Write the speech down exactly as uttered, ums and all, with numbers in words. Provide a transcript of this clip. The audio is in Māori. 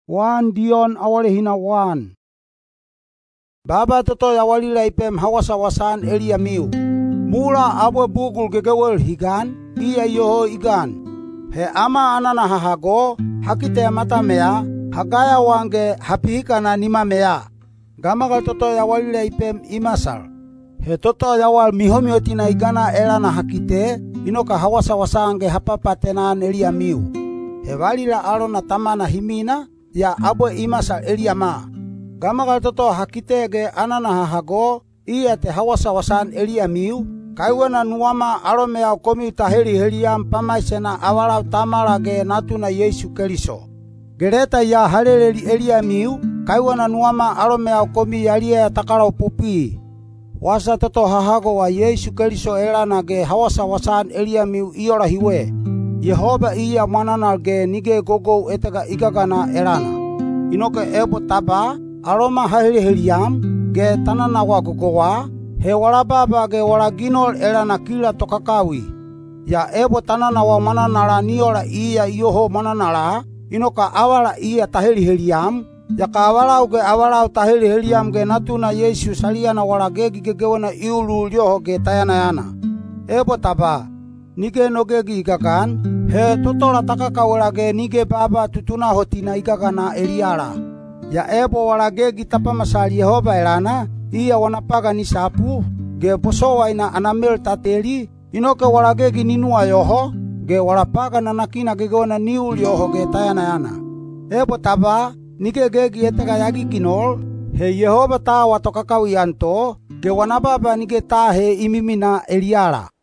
Wan Dion awalehina wan. Baba toto yawalila ipem hawasawasan Elia miu. Mula abwe bugul gegewel higan, iya yoho igan. He ama anana hahago, hakite mata mea, hagaya wange hapihikana nima mea. Gamagal toto yawalila ipem imasal. He toto yawal mihomiotina igana elana hakite, inoka hawasawasange hapapatenan Elia miu. He walila alona tamana himina, ya abwe imasal Elia ma. Gamagal toto hakite ge anana hahago, iya te hawasawasan Elia miu. Kaiwana nuama aromea komi taheli heliam pamaisena awalau tamala ge natuna Yesu Keriso. Gereta ya haleleli Elia miu, kaiwana nuama aromea komi yalia takarau pupi. Wasa toto hahago wa Yesu Keriso elana ge hawasawasan Elia miu iora hiwe. Yehova iya mananal ge nige gogo etega igagana elana. Inoke ebo taba, aroma haheli heliam, ge tanana wa gogowa, he walababa ge walaginol elana kila tokakawi. Ya ebo tanana wa mananala niola iya iyoho mananala, inoka awala iya taheli heliam, ya ka awalau ge awalau taheli heliam ge natuna Yesu saliana wala gegi gegewana iulu lioho ge tayana yana. Ebo taba, nige no gegi igagan, he totola takakawela ge nige baba tutuna hotina igagana Eliala. Ya ebo wala gegi tapamasal Yehova elana, iya wanapaga ni sapu, ge posowaina anamel tateli, inoke wala gegi ninua yoho, ge walapaga nanakina gegona niul yoho ge tayana yana. Ebo taba, nige gegi etega yagi kinol, he Yehova ta watokakawi anto, ge wanababa nige ta he imimina Eliala.